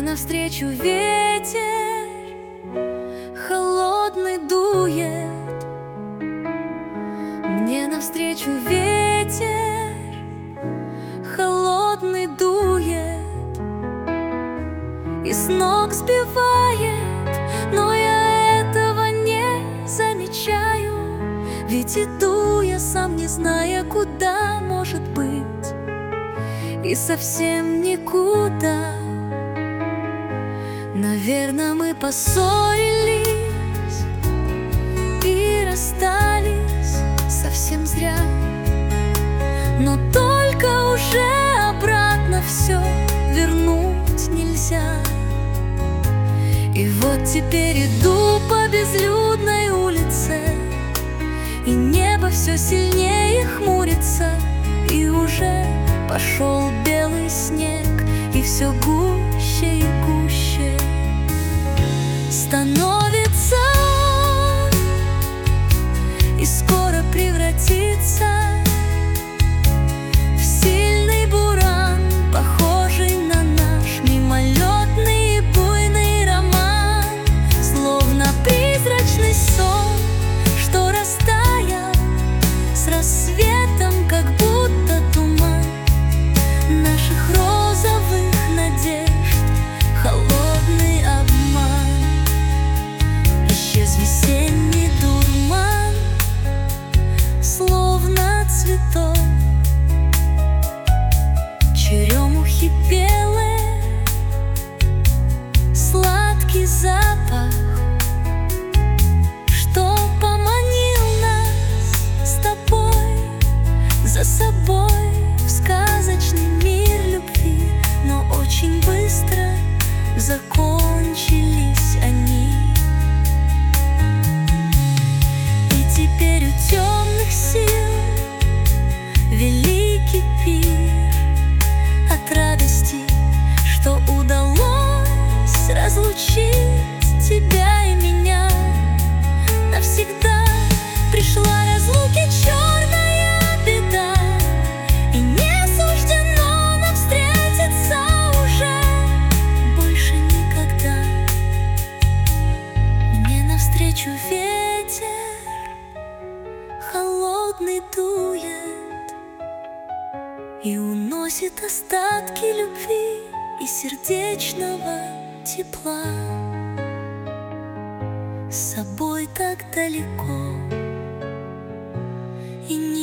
навстречу ветер холодный дует, мне навстречу ветер холодный дует и с ног сбивает, но я этого не замечаю, ведь иду я сам, не зная, куда, может быть, и совсем никуда. Наверное, мы поссорились и расстались совсем зря, но только уже обратно все вернуть нельзя. И вот теперь иду по безлюдной улице, и небо все сильнее хмурится, и уже пошел белый снег, и все гуще и гуще становится он, и скоро превратится в сильный буран, похожий на наш мимолетный и буйный роман, словно призрачный сон, что растаял с рассветом, как будто туман наших розовых надежд, холодный обман. Исчез весенний дурман, словно цветок, черемухи белые, сладкий запах, что поманил нас с тобой за собой в сказочный мир любви, но очень быстро закончились они. И теперь у темных сил великий пир от радости, что удалось разлучить тебя и меня навсегда. Пришла разлуки черная беда, и не суждено нам встретиться уже больше никогда. Мне навстречу ветер холодный дует и уносит остатки любви и сердечного тепла с собой так далеко, и